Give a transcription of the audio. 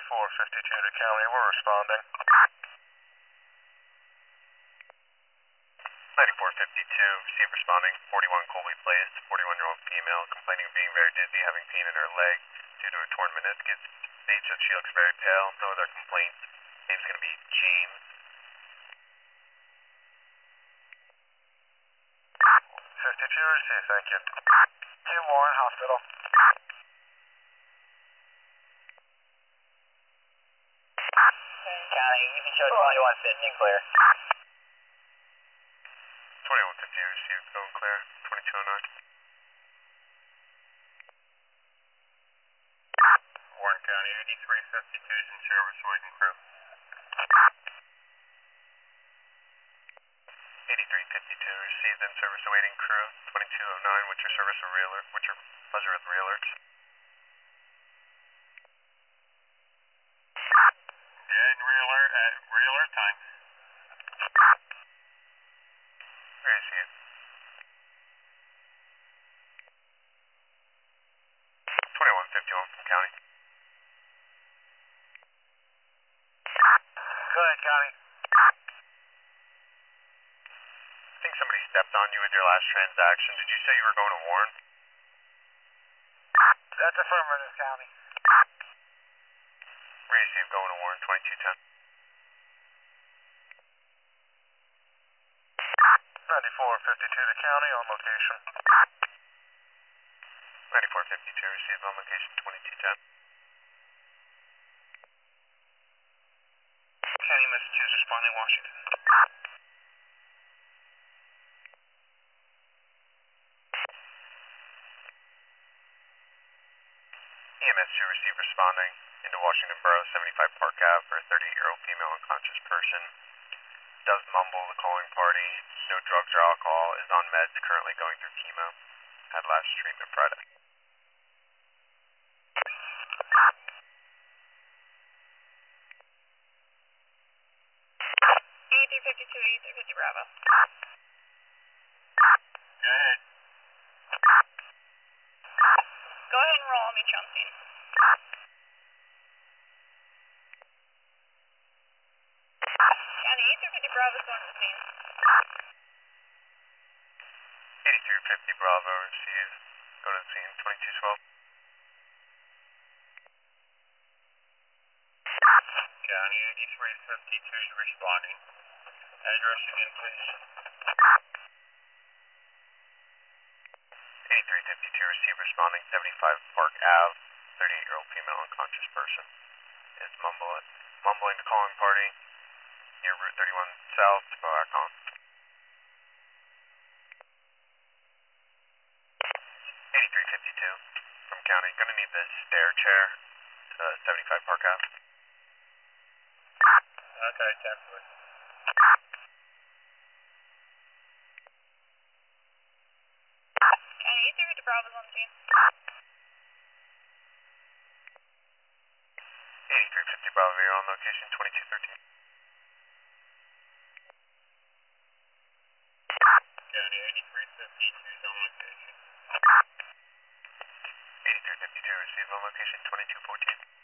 9452 to county, we're responding. 9452, receive responding. 41 Colby Place, 41-year-old female complaining of being very dizzy, having pain in her leg due to a torn meniscus. States that she looks very pale, no other complaints. Name's going to be James. 52 receive, thank you. 2 Warren Hospital. County, you can show 2150 clear. 2150 received, going clear. 2209. Warren County, 8352 is in service, waiting crew. 8352 received, in service, awaiting crew. 2209, what's your service or realer? What's your buzzer with realers? Yeah, in realer time. Received. 2151 from county. Go ahead, county. I think somebody stepped on you with your last transaction. Did you say you were going to Warren? That's affirmative, county. Receive, going to Warren, 2210. 9452 to county, on location. 9452 received, on location, 2210. County, Massachusetts, responding, Washington. EMS 2 received, responding into Washington Borough, 75 Park Ave for a 38-year-old female unconscious person. Does mumble the calling party, no drugs or alcohol, is on meds, currently going through chemo. Had last treatment Friday. 8352, 8350 Bravo. Go ahead. Go ahead and roll, I'll meet you on scene. County, 8350 Bravo is going to the scene. 8350 Bravo received, go to the scene, 2212. County, 8352 is responding. Address again, please. 8352 received, responding, 75 Park Ave, 38-year-old female unconscious person. Is mumbling the calling party near Route 31 South, Boacon. 8352 from county, gonna need this stair chair to 75 Park Ave. Okay, 10-4. County, 8350 Bravo is on scene. 8350 Bravo, you're on location, 2213. County, 8352 is on location. 8352 received on location, 2214.